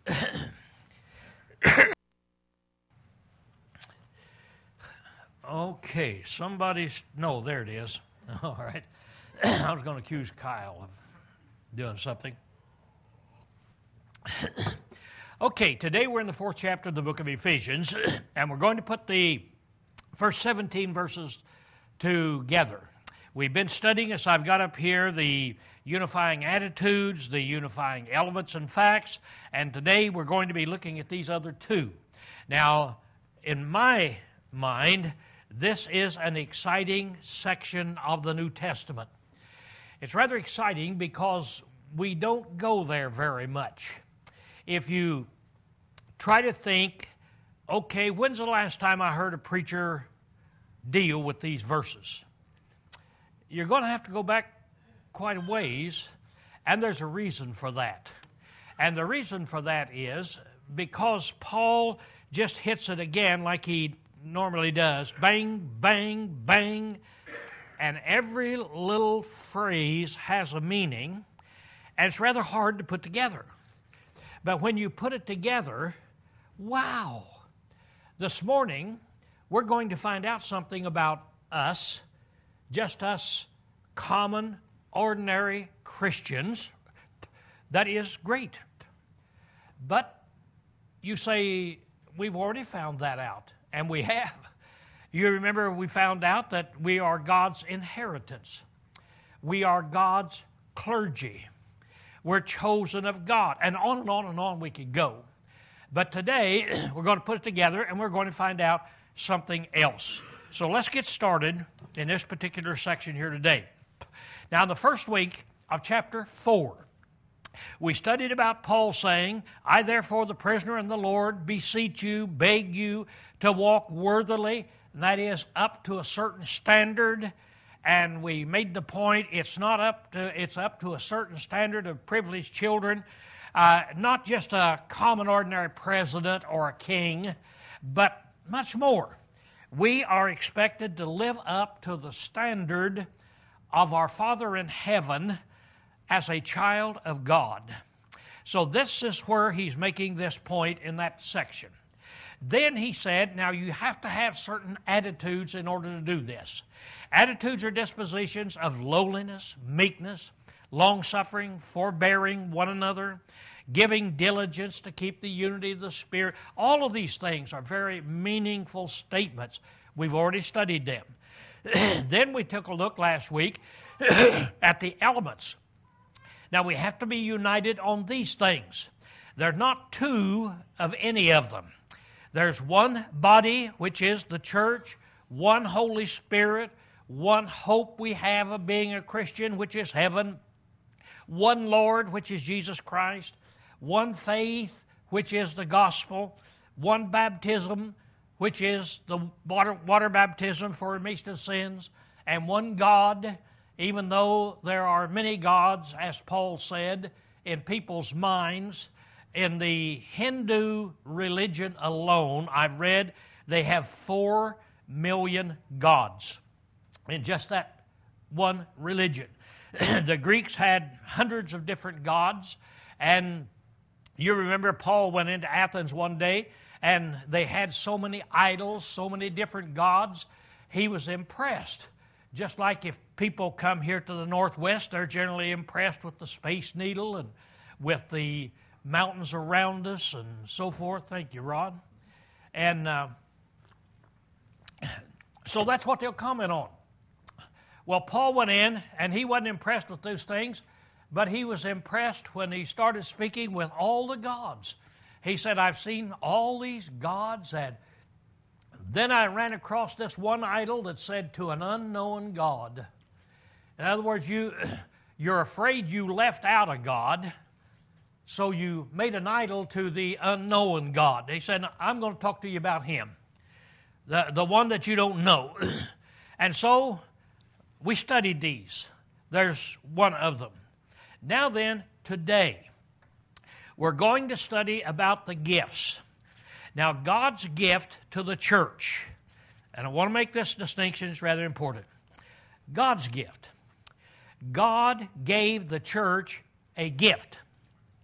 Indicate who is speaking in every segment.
Speaker 1: Okay, no, there it is. All right. I was going to accuse Kyle of doing something. Okay, today we're in the 4th chapter of the book of Ephesians, and we're going to put the first 17 verses together. We've been studying, as I've got up here, the unifying attitudes, the unifying elements and facts, and today we're going to be looking at these other two. Now, in my mind, this is an exciting section of the New Testament. It's rather exciting because we don't go there very much. If you try to think, okay, when's the last time I heard a preacher deal with these verses? You're going to have to go back quite a ways, and there's a reason for that. And the reason for that is because Paul just hits it again like he normally does. Bang, bang, bang. And every little phrase has a meaning, and it's rather hard to put together. But when you put it together, wow. This morning, we're going to find out something about us, just us common, ordinary Christians. That is great. But you say, we've already found that out, and we have. You remember we found out that we are God's inheritance. We are God's clergy. We're chosen of God. And on we could go. But today, we're going to put it together, and we're going to find out something else. So let's get started in this particular section here today. Now, in the first week of chapter 4, we studied about Paul saying, I therefore, the prisoner in the Lord, beseech you, beg you to walk worthily, and that is up to a certain standard. And we made the point, it's up to a certain standard of privileged children, not just a common ordinary president or a king, but much more. We are expected to live up to the standard of our Father in heaven as a child of God. So this is where he's making this point in that section. Then he said, now you have to have certain attitudes in order to do this. Attitudes are dispositions of lowliness, meekness, long-suffering, forbearing one another, giving diligence to keep the unity of the Spirit. All of these things are very meaningful statements. We've already studied them. Then we took a look last week at the elements. Now we have to be united on these things. There are not two of any of them. There's one body, which is the church, one Holy Spirit, one hope we have of being a Christian, which is heaven, one Lord, which is Jesus Christ, one faith, which is the gospel, one baptism, which is the water baptism for remission of sins, and one God, even though there are many gods, as Paul said, in people's minds. In the Hindu religion alone, I've read they have 4 million gods in just that one religion. The Greeks had hundreds of different gods, and you remember Paul went into Athens one day, and they had so many idols, so many different gods, he was impressed. Just like if people come here to the Northwest, they're generally impressed with the Space Needle and with the mountains around us and so forth. Thank you, Rod. And so that's what they'll comment on. Well, Paul went in, and he wasn't impressed with those things, but he was impressed when he started speaking with all the gods. He said, I've seen all these gods, and then I ran across this one idol that said, to an unknown God. In other words, you're afraid you left out a God, so you made an idol to the unknown God. He said, I'm going to talk to you about him, the one that you don't know. And so we studied these. There's one of them. Now then, today, we're going to study about the gifts. Now, God's gift to the church, and I want to make this distinction, it's rather important. God's gift. God gave the church a gift.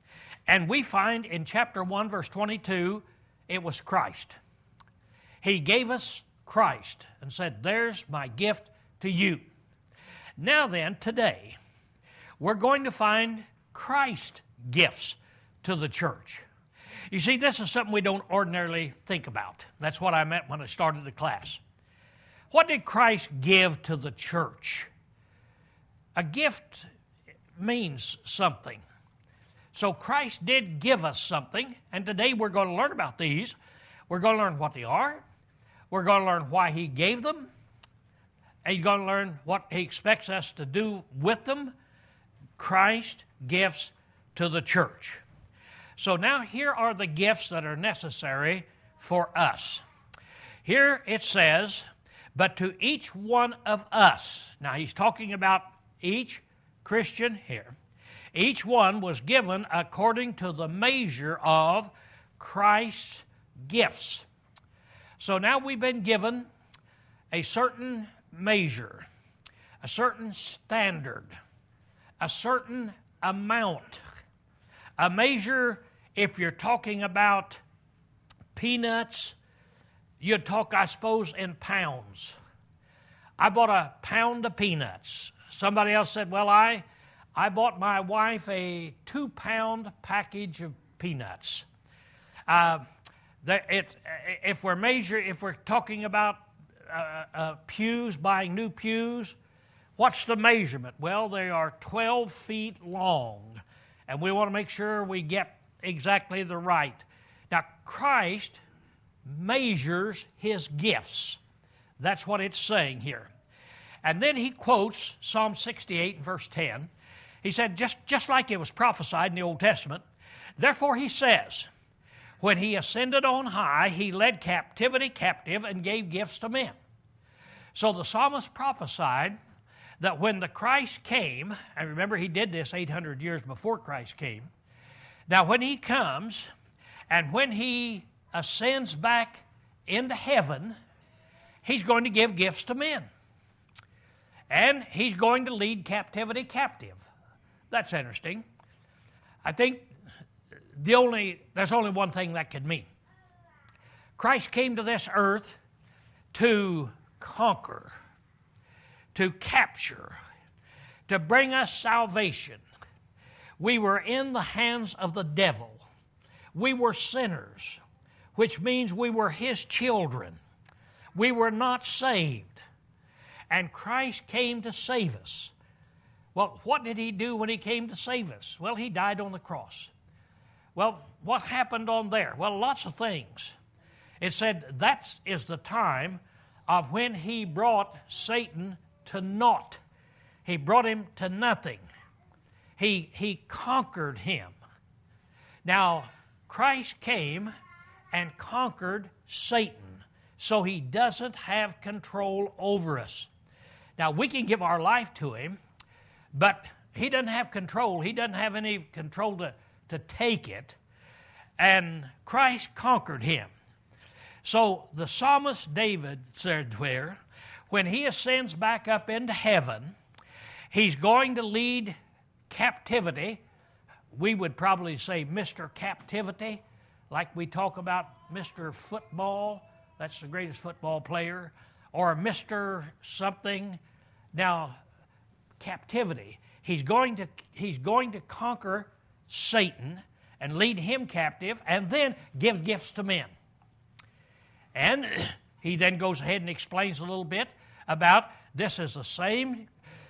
Speaker 1: And we find in chapter 1, verse 22, it was Christ. He gave us Christ and said, there's my gift to you. Now then, today, we're going to find Christ gifts to the church. You see, this is something we don't ordinarily think about. That's what I meant when I started the class. What did Christ give to the church? A gift means something. So Christ did give us something, and today we're going to learn about these. We're going to learn what they are. We're going to learn why He gave them. And you're going to learn what He expects us to do with them. Christ gifts to the church. So now here are the gifts that are necessary for us. Here it says, but to each one of us. Now he's talking about each Christian here. Each one was given according to the measure of Christ's gifts. So now we've been given a certain measure, a certain standard, a certain amount. A measure, if you're talking about peanuts, you'd talk, I suppose, in pounds. I bought a pound of peanuts. Somebody else said, well, I bought my wife a 2-pound package of peanuts. If we're talking about pews, buying new pews, what's the measurement? Well, they are 12 feet long, and we want to make sure we get exactly the right. Now, Christ measures His gifts. That's what it's saying here. And then he quotes Psalm 68, verse 10. He said, just like it was prophesied in the Old Testament, therefore he says, when He ascended on high, He led captivity captive and gave gifts to men. So the psalmist prophesied that when the Christ came, and remember he did this 800 years before Christ came, now when He comes and when He ascends back into heaven, He's going to give gifts to men. And He's going to lead captivity captive. That's interesting. I think there's only one thing that could mean. Christ came to this earth to conquer, to capture, to bring us salvation. We were in the hands of the devil. We were sinners, which means we were His children. We were not saved. And Christ came to save us. Well, what did He do when He came to save us? Well, He died on the cross. Well, what happened on there? Well, lots of things. It said that is the time of when He brought Satan to naught. He brought him to nothing. He conquered him. Now, Christ came and conquered Satan, so he doesn't have control over us. Now, we can give our life to Him, but He doesn't have control. He doesn't have any control to take it. And Christ conquered him. So the psalmist David said where, when he ascends back up into heaven, He's going to lead captivity. We would probably say Mr. Captivity, like we talk about Mr. Football. That's the greatest football player. Or Mr. something. Now, captivity. He's going to conquer Satan and lead him captive and then give gifts to men. And he then goes ahead and explains a little bit about this is the same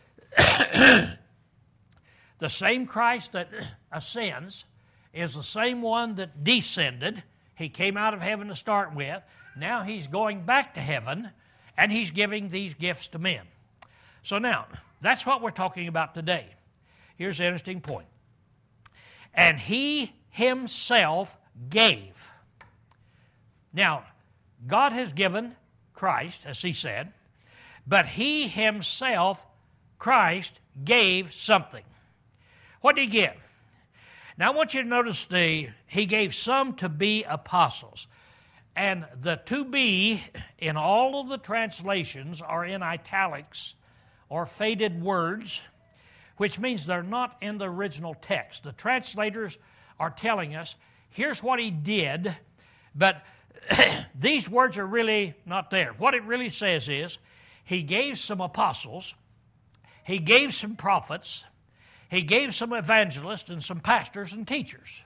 Speaker 1: the same Christ that ascends is the same one that descended. He came out of heaven to start with. Now He's going back to heaven, and He's giving these gifts to men. So now, that's what we're talking about today. Here's the interesting point. And He Himself gave. Now, God has given Christ, as He said, but He Himself, Christ, gave something. What did He give? Now, I want you to notice He gave some to be apostles. And the to be in all of the translations are in italics or faded words, which means they're not in the original text. The translators are telling us, here's what he did, but these words are really not there. What it really says is, he gave some apostles, he gave some prophets, he gave some evangelists and some pastors and teachers.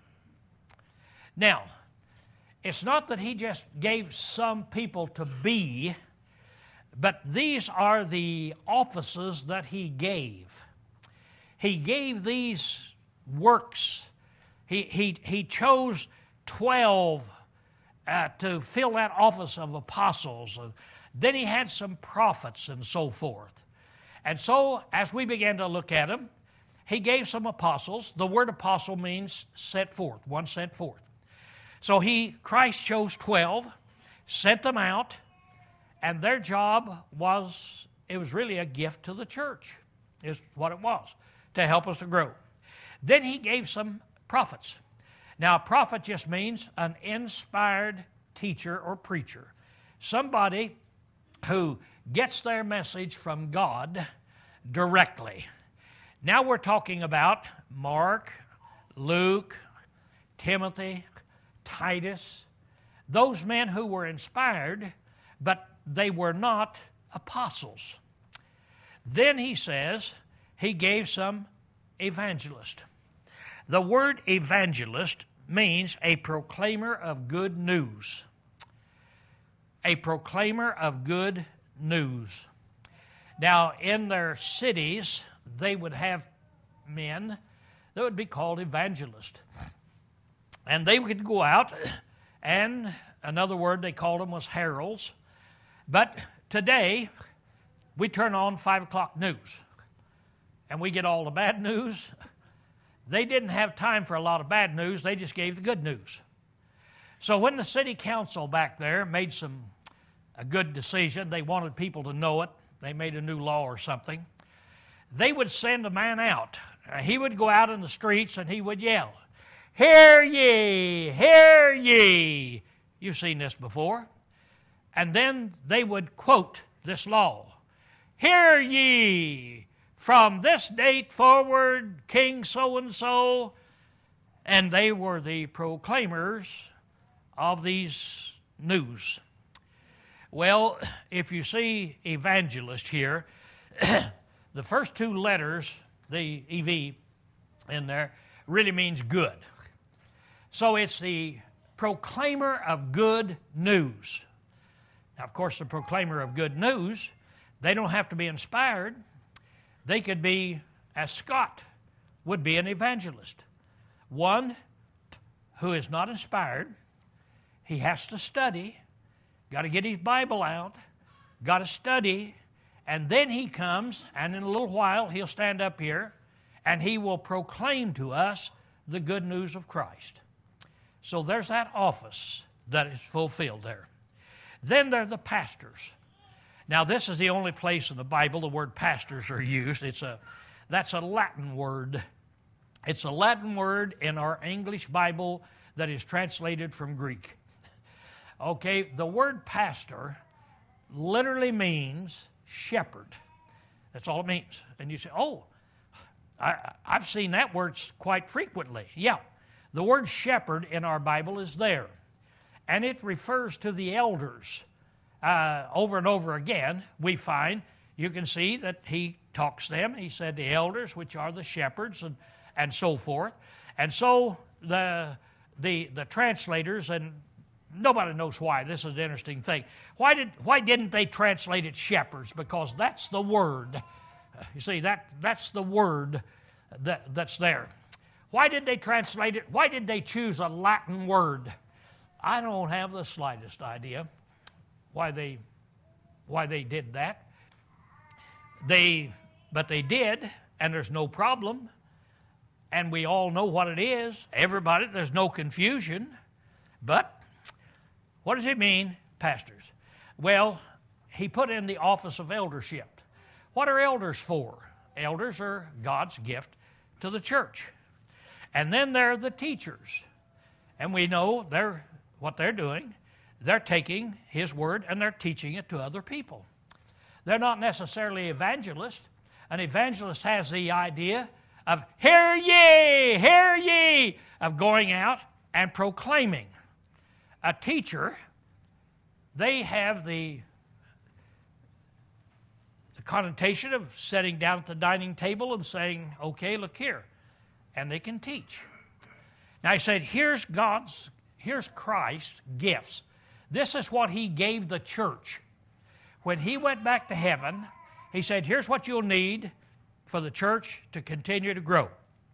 Speaker 1: Now, it's not that he just gave some people to be, but these are the offices that he gave. He gave these works. He chose 12 to fill that office of apostles. Then he had some prophets and so forth. And so, as we began to look at him, he gave some apostles. The word apostle means set forth, one sent forth. So Christ chose 12, sent them out, and their job was, it was really a gift to the church, is what it was, to help us to grow. Then he gave some prophets. Now, a prophet just means an inspired teacher or preacher, somebody who gets their message from God directly. Now we're talking about Mark, Luke, Timothy, Titus, those men who were inspired, but they were not apostles. Then he says he gave some evangelists. The word evangelist means a proclaimer of good news. A proclaimer of good news. Now, in their cities, they would have men that would be called evangelists. And they would go out, and another word they called them was heralds. But today, we turn on 5 o'clock news, and we get all the bad news. They didn't have time for a lot of bad news. They just gave the good news. So when the city council back there made a good decision, they wanted people to know it. They made a new law or something. They would send a man out. He would go out in the streets and he would yell, "Hear ye, hear ye." You've seen this before. And then they would quote this law. "Hear ye, from this date forward, King so-and-so." And they were the proclaimers of these news. Well, if you see evangelist here, the first two letters, the EV in there, really means good. So it's the proclaimer of good news. Now, of course, the proclaimer of good news, they don't have to be inspired. They could be, as Scott would be, an evangelist. One who is not inspired. He has to study, got to get his Bible out, got to study, and then he comes, and in a little while he'll stand up here, and he will proclaim to us the good news of Christ. So there's that office that is fulfilled there. Then there are the pastors. Now, this is the only place in the Bible the word pastors are used. That's a Latin word. It's a Latin word in our English Bible that is translated from Greek. Okay, the word pastor literally means shepherd. That's all it means. And you say, oh, I've seen that word quite frequently. Yeah, the word shepherd in our Bible is there. And it refers to the elders. Over and over again, we find, you can see that he talks to them. He said the elders, which are the shepherds, and so forth. And so the translators, and nobody knows why. This is an interesting thing. Why didn't they translate it shepherds? Because that's the word. You see, that's the word that's there. Why did they translate it? Why did they choose a Latin word? I don't have the slightest idea why they did that. But they did, and there's no problem. And we all know what it is. Everybody, there's no confusion. But what does it mean, pastors? Well, he put in the office of eldership. What are elders for? Elders are God's gift to the church. And then there are the teachers. And we know what they're doing. They're taking his word and they're teaching it to other people. They're not necessarily evangelists. An evangelist has the idea of hear ye, of going out and proclaiming. A teacher, they have the connotation of sitting down at the dining table and saying, okay, look here. And they can teach. Now he said, here's Christ's gifts. This is what he gave the church. When he went back to heaven, he said, here's what you'll need for the church to continue to grow.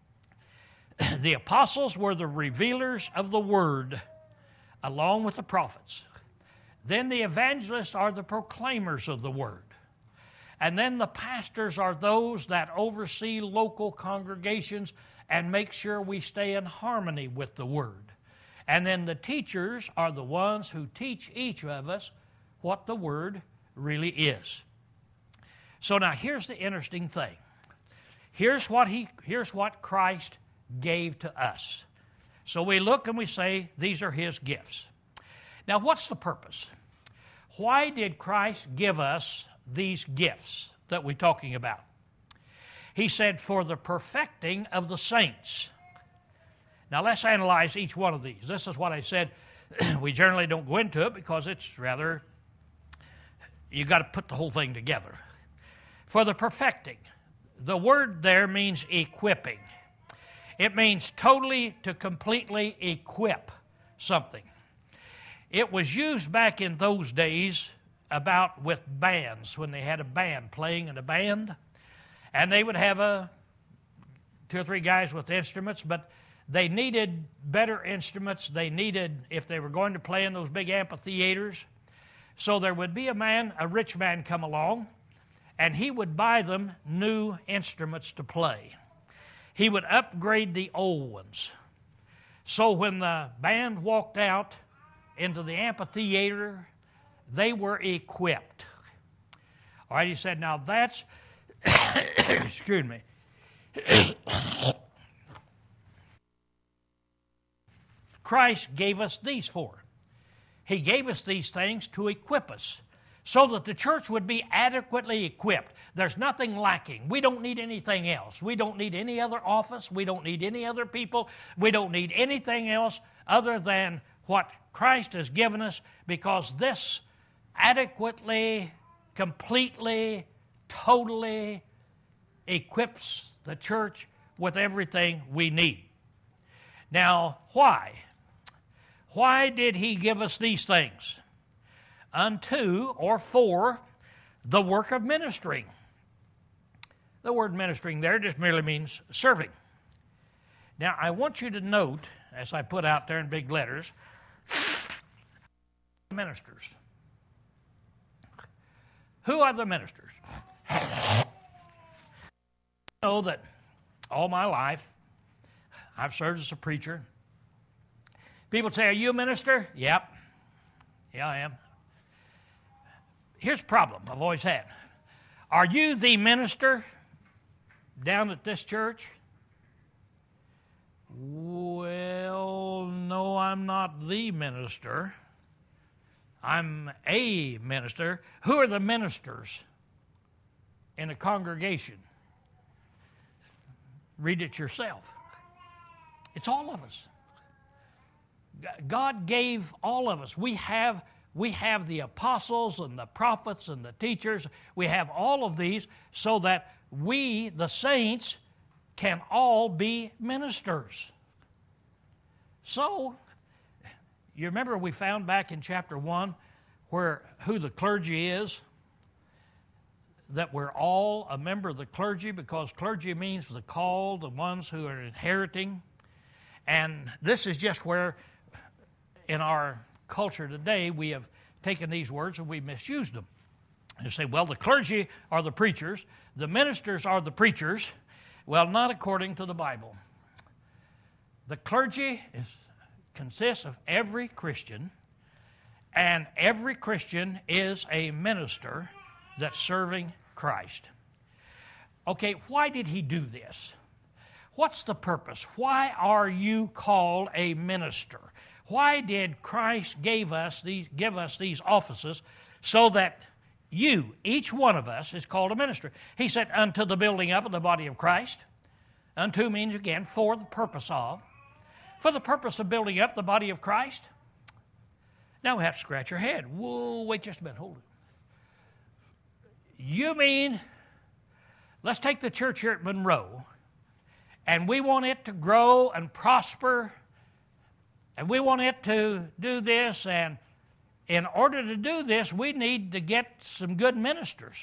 Speaker 1: The apostles were the revealers of the word, along with the prophets. Then the evangelists are the proclaimers of the word. And then the pastors are those that oversee local congregations and make sure we stay in harmony with the word. And then the teachers are the ones who teach each of us what the word really is. So now here's the interesting thing. Here's what Christ gave to us. So we look and we say, these are his gifts. Now what's the purpose? Why did Christ give us these gifts that we're talking about? He said, for the perfecting of the saints. Now let's analyze each one of these. This is what I said. We generally don't go into it because it's rather, you got to put the whole thing together. For the perfecting. The word there means equipping. It means totally to completely equip something. It was used back in those days about with bands, when they had a band playing in a band, and they would have 2 or 3 guys with instruments, but they needed better instruments. They needed, if they were going to play in those big amphitheaters, so there would be a rich man come along, and he would buy them new instruments to play. He would upgrade the old ones. So when the band walked out into the amphitheater, they were equipped. All right, he said, now that's, excuse me. Christ gave us these for. He gave us these things to equip us so that the church would be adequately equipped. There's nothing lacking. We don't need anything else. We don't need any other office. We don't need any other people. We don't need anything else other than what Christ has given us, because this adequately, completely, totally equips the church with everything we need. Now, why? Why did he give us these things? Unto or for the work of ministering. The word ministering there just merely means serving. Now, I want you to note, as I put out there in big letters, ministers. Who are the ministers? I know that all my life I've served as a preacher. People say, are you a minister? Yep. Yeah, I am. Here's the problem I've always had. Are you the minister down at this church? Well, no, I'm not the minister. I'm a minister. Who are the ministers in a congregation? Read it yourself. It's all of us. God gave all of us. We have the apostles and the prophets and the teachers. We have all of these so that we, the saints, can all be ministers. So, you remember we found back in chapter 1 who the clergy is? That we're all a member of the clergy, because clergy means the called, the ones who are inheriting. And this is just where in our culture today we have taken these words and we misused them. You say, well, the clergy are the preachers, the ministers are the preachers. Well, not according to the Bible. The clergy consists of every Christian, and every Christian is a minister that's serving Christ. Okay, why did he do this? What's the purpose? Why are you called a minister? Why did Christ give us these offices so that you, each one of us, is called a minister? He said, unto the building up of the body of Christ. Unto means, again, for the purpose of. For the purpose of building up the body of Christ. Now we have to scratch our head. Whoa, wait just a minute, hold it. You mean, let's take the church here at Monroe, and we want it to grow and prosper, and we want it to do this, and in order to do this, we need to get some good ministers.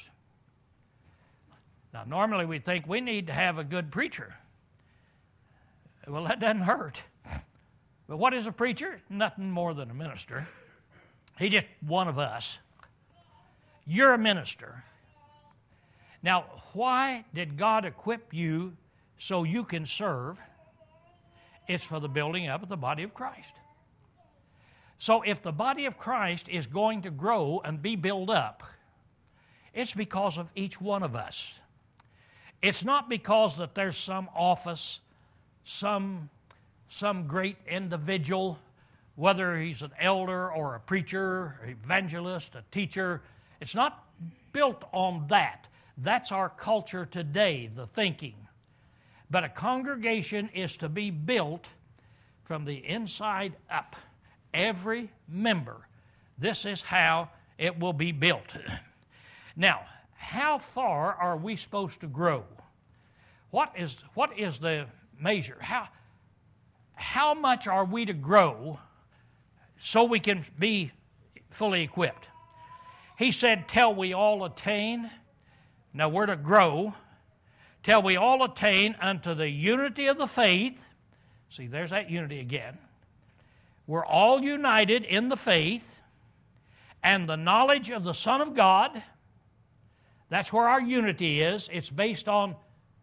Speaker 1: Now, normally we think we need to have a good preacher. Well, that doesn't hurt. But what is a preacher? Nothing more than a minister. He's just one of us. You're a minister. Now, why did God equip you so you can serve? It's for the building up of the body of Christ. So if the body of Christ is going to grow and be built up, it's because of each one of us. It's not because that there's some office, some great individual, whether he's an elder or a preacher, an evangelist, a teacher. It's not built on that. That's our culture today, the thinking. But a congregation is to be built from the inside up. Every member. This is how it will be built. Now, how far are we supposed to grow? What is the measure? How much are we to grow so we can be fully equipped? He said, till we all attain. Now we're to grow. Till we all attain unto the unity of the faith. See, there's that unity again. We're all united in the faith and the knowledge of the Son of God. That's where our unity is. It's based on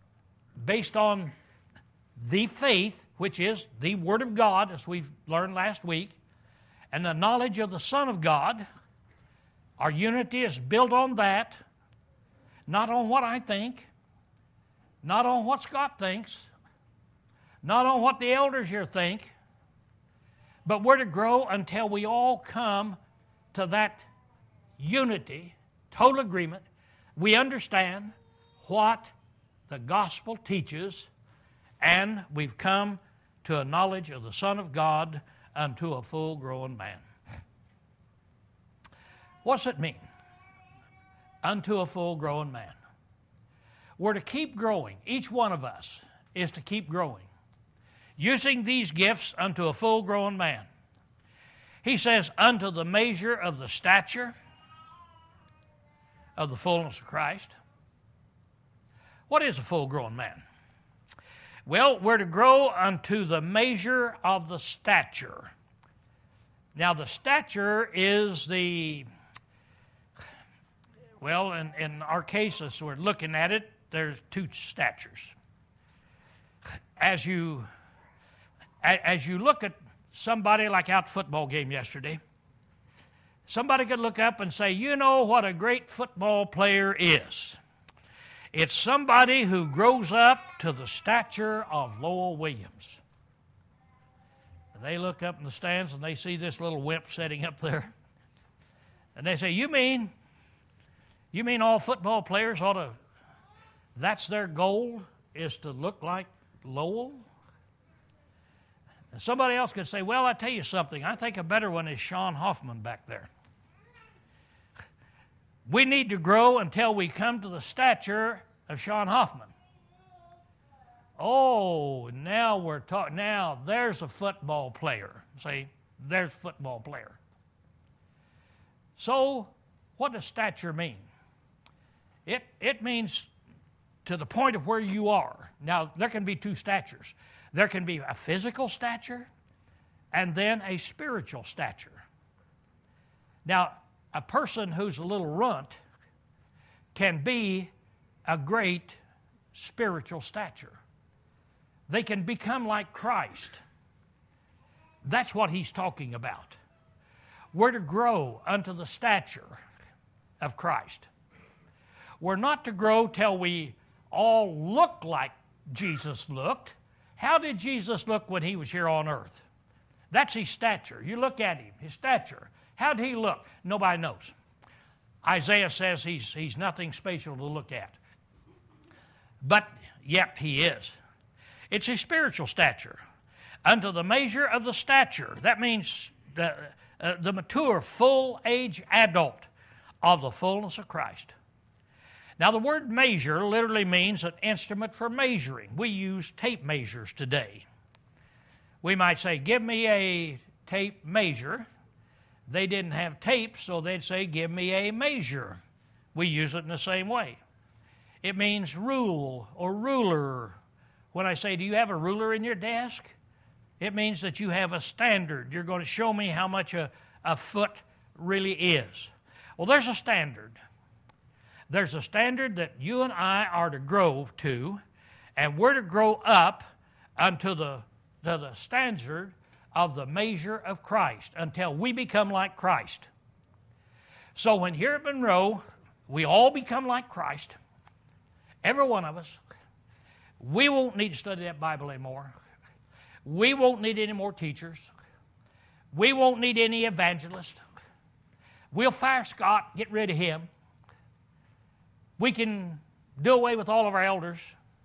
Speaker 1: the faith, which is the Word of God, as we've learned last week, and the knowledge of the Son of God. Our unity is built on that, not on what I think, not on what Scott thinks, not on what the elders here think, but we're to grow until we all come to that unity, total agreement. We understand what the gospel teaches, and we've come to a knowledge of the Son of God unto a full-grown man. What's it mean? Unto a full-grown man. We're to keep growing. Each one of us is to keep growing, using these gifts unto a full-grown man. He says, unto the measure of the stature of the fullness of Christ. What is a full-grown man? Well, we're to grow unto the measure of the stature. Now, the stature is in our case, as we're looking at it, there's two statures. As you look at somebody like out football game yesterday, somebody could look up and say, you know what a great football player is. It's somebody who grows up to the stature of Lowell Williams. And they look up in the stands and they see this little wimp sitting up there. And they say, you mean all football players ought to, that's their goal, is to look like Lowell? And somebody else could say, well, I tell you something, I think a better one is Sean Hoffman back there. We need to grow until we come to the stature of Sean Hoffman. Oh, now we're talking. Now there's a football player. See, there's a football player. So, what does stature mean? It means to the point of where you are. Now, there can be two statures. There can be a physical stature and then a spiritual stature. Now, a person who's a little runt can be a great spiritual stature. They can become like Christ. That's what he's talking about. We're to grow unto the stature of Christ. We're not to grow till we all look like Jesus looked. How did Jesus look when he was here on earth? That's his stature. You look at him, his stature. How did he look? Nobody knows. Isaiah says he's nothing special to look at. But yet he is. It's a spiritual stature. Unto the measure of the stature. That means the mature, full-age adult of the fullness of Christ. Now, the word measure literally means an instrument for measuring. We use tape measures today. We might say, give me a tape measure. They didn't have tape, so they'd say, give me a measure. We use it in the same way. It means rule or ruler. When I say, do you have a ruler in your desk? It means that you have a standard. You're going to show me how much a foot really is. Well, there's a standard. There's a standard that you and I are to grow to, and we're to grow up unto the standard of the measure of Christ until we become like Christ. So when here at Monroe, we all become like Christ, every one of us, we won't need to study that Bible anymore. We won't need any more teachers. We won't need any evangelists. We'll fire Scott, get rid of him. We can do away with all of our elders.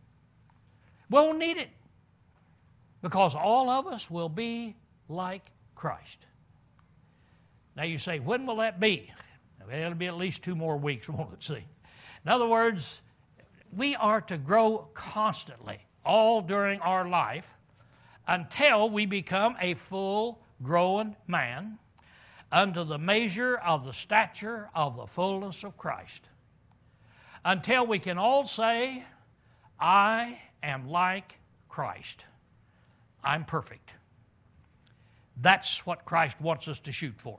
Speaker 1: We won't need it because all of us will be like Christ. Now you say, when will that be? Well, it'll be at least 2 more weeks, won't it? See? In other words, we are to grow constantly, all during our life, until we become a full-grown man unto the measure of the stature of the fullness of Christ. Until we can all say, I am like Christ. I'm perfect. That's what Christ wants us to shoot for.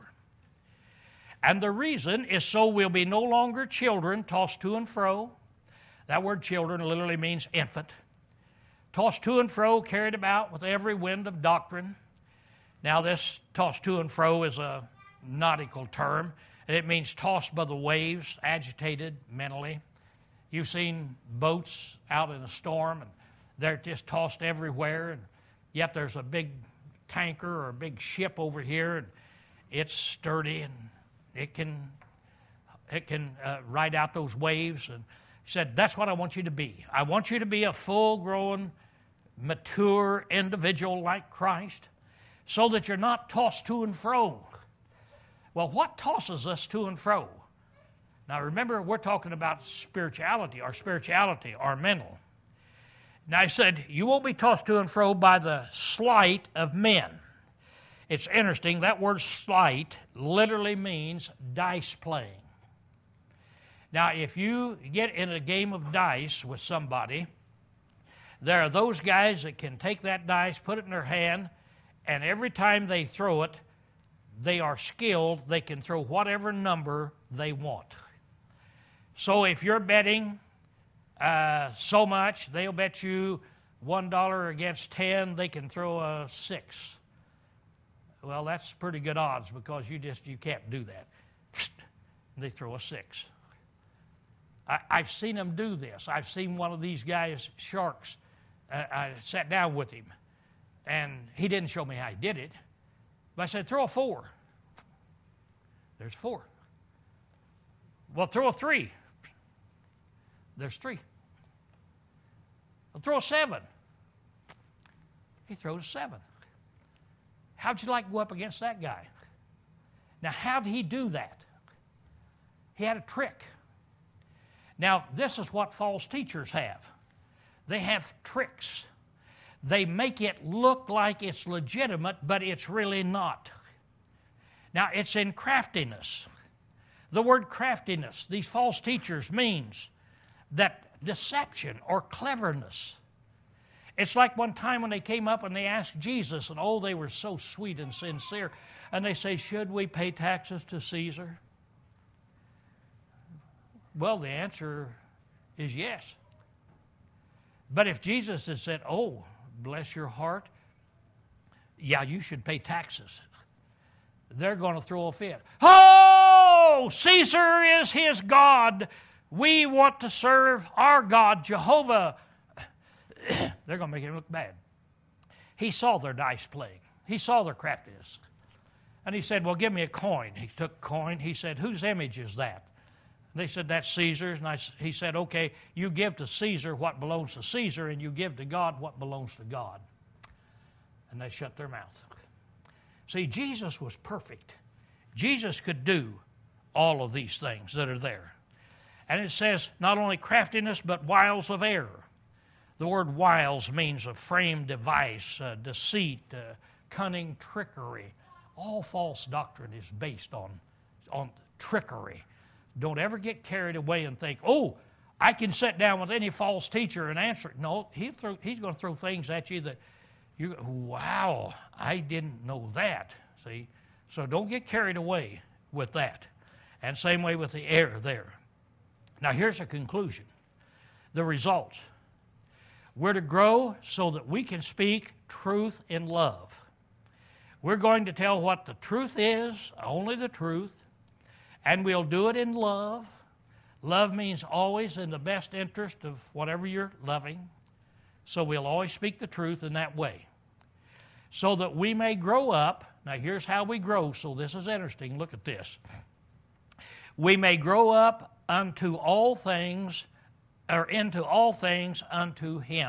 Speaker 1: And the reason is so we'll be no longer children tossed to and fro. That word children literally means infant. Tossed to and fro, carried about with every wind of doctrine. Now this tossed to and fro is a nautical term, and it means tossed by the waves, agitated mentally. You've seen boats out in a storm, and they're just tossed everywhere, and yet there's a big tanker or a big ship over here, and it's sturdy, and it can ride out those waves. And he said, that's what I want you to be. I want you to be a full-grown, mature individual like Christ, so that you're not tossed to and fro. Well, what tosses us to and fro? Now remember, we're talking about spirituality, our mental. Now I said, you won't be tossed to and fro by the sleight of men. It's interesting, that word sleight literally means dice playing. Now if you get in a game of dice with somebody, there are those guys that can take that dice, put it in their hand, and every time they throw it, they are skilled. They can throw whatever number they want. So if you're betting so much, they'll bet you $1 against 10. They can throw a 6. Well, that's pretty good odds because you can't do that. They throw a 6. I've seen them do this. I've seen one of these guys, sharks. I sat down with him, and he didn't show me how he did it. But I said, throw a 4. There's 4. Well, throw a 3. There's 3. Well, throw a 7. He throws a 7. How'd you like to go up against that guy? Now, how did he do that? He had a trick. Now, this is what false teachers have. They have tricks. They make it look like it's legitimate, but it's really not. Now, it's in craftiness. The word craftiness, these false teachers, means that deception or cleverness. It's like one time when they came up and they asked Jesus, and oh, they were so sweet and sincere, and they say, should we pay taxes to Caesar? Well, the answer is yes. But if Jesus had said, oh, bless your heart, yeah, you should pay taxes, they're going to throw a fit. Oh, Caesar is his God. We want to serve our God, Jehovah. They're going to make him look bad. He saw their dice playing. He saw their craftiness. And he said, well, give me a coin. He took a coin. He said, whose image is that? They said, that's Caesar's. And he said, okay, you give to Caesar what belongs to Caesar, and you give to God what belongs to God. And they shut their mouth. See, Jesus was perfect. Jesus could do all of these things that are there. And it says not only craftiness, but wiles of error. The word wiles means a framed device, deceit, cunning trickery. All false doctrine is based on trickery. Don't ever get carried away and think, oh, I can sit down with any false teacher and answer it. No, he's going to throw things at you that you, wow, I didn't know that. See? So don't get carried away with that. And same way with the error there. Now here's a conclusion. The results. We're to grow so that we can speak truth in love. We're going to tell what the truth is, only the truth, and we'll do it in love. Love means always in the best interest of whatever you're loving. So we'll always speak the truth in that way. So that we may grow up. Now here's how we grow, so this is interesting. Look at this. We may grow up unto all things, or into all things unto Him.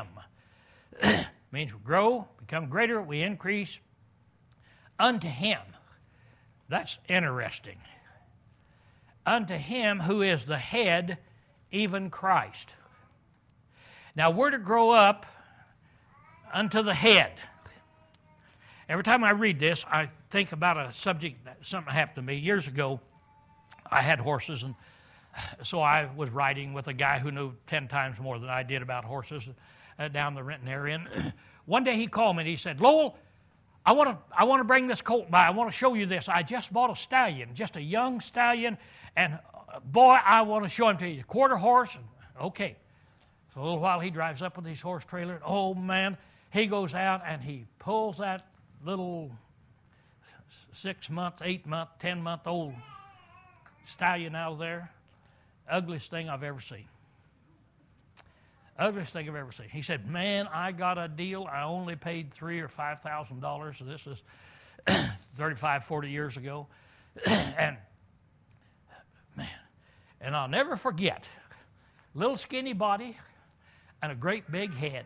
Speaker 1: Means we grow, become greater, we increase unto Him. That's interesting. Unto Him who is the head, even Christ. Now we're to grow up unto the head. Every time I read this, I think about a subject, something happened to me. Years ago, I had horses, and so I was riding with a guy who knew 10 times more than I did about horses down the Renton area. And one day he called me and he said, Lowell, I want to bring this colt by. I want to show you this. I just bought a stallion, just a young stallion, and boy, I want to show him to you. Quarter horse. Okay. So a little while he drives up with his horse trailer, and oh man, he goes out and he pulls that little 6-month, 8-month, 10-month-old stallion out of there. Ugliest thing I've ever seen. Ugliest thing I've ever seen. He said, man, I got a deal. I only paid $3,000 or $5,000. So this is 35, 40 years ago. And man, and I'll never forget, little skinny body and a great big head.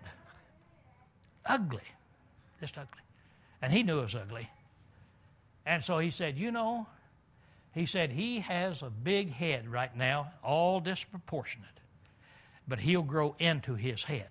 Speaker 1: Ugly. Just ugly. And he knew it was ugly. And so he said, you know, he said he has a big head right now, all disproportionate, but he'll grow into his head.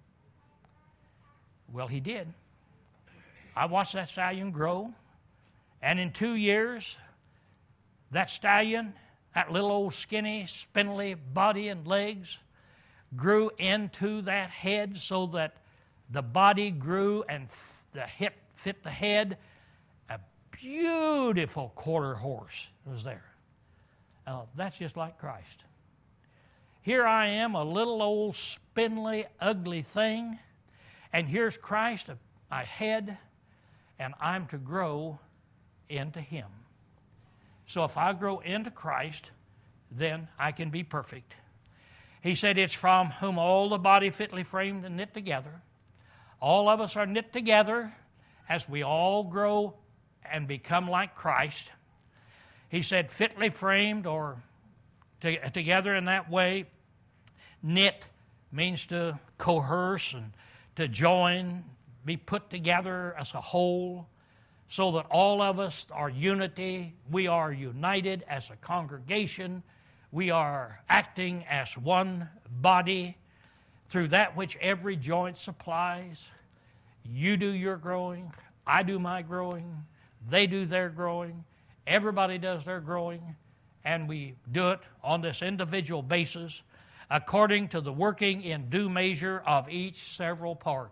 Speaker 1: Well, he did. I watched that stallion grow, and in 2 years, that stallion, that little old skinny, spindly body and legs, grew into that head so that the body grew and the hip fit the head. A beautiful quarter horse was there. That's just like Christ. Here I am, a little old spindly, ugly thing, and here's Christ, a head, and I'm to grow into Him. So if I grow into Christ, then I can be perfect. He said, it's from whom all the body fitly framed and knit together. All of us are knit together as we all grow and become like Christ. He said, fitly framed or together in that way. Knit means to coerce and to join, be put together as a whole, so that all of us are unity. We are united as a congregation. We are acting as one body through that which every joint supplies. You do your growing, I do my growing, they do their growing, everybody does their growing, and we do it on this individual basis according to the working in due measure of each several part.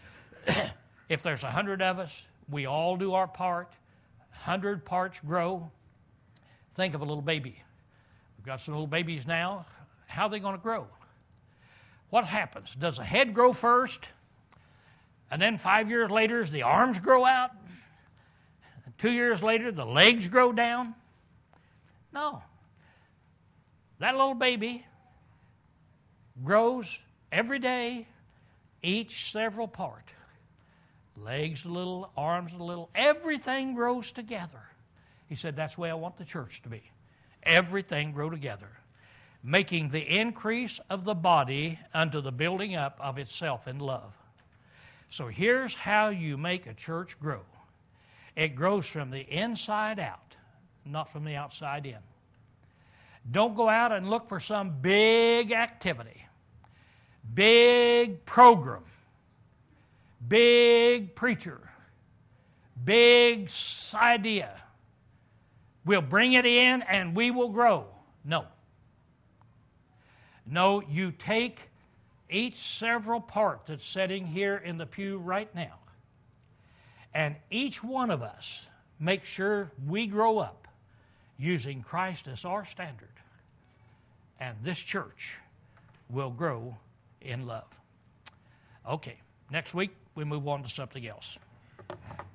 Speaker 1: If there's 100 of us, we all do our part. 100 parts grow. Think of a little baby. We've got some little babies now. How are they going to grow? What happens? Does the head grow first? And then 5 years later, the arms grow out? And 2 years later, the legs grow down? No. That little baby grows every day, each several part. Legs a little, arms a little, everything grows together. He said, that's the way I want the church to be. Everything grow together. making the increase of the body unto the building up of itself in love. So here's how you make a church grow. It grows from the inside out, not from the outside in. Don't go out and look for some big activity, big program, big preacher, big idea. We'll bring it in and we will grow. No. No, you take each several part that's sitting here in the pew right now, and each one of us make sure we grow up using Christ as our standard, and this church will grow in love. Okay, next week we move on to something else.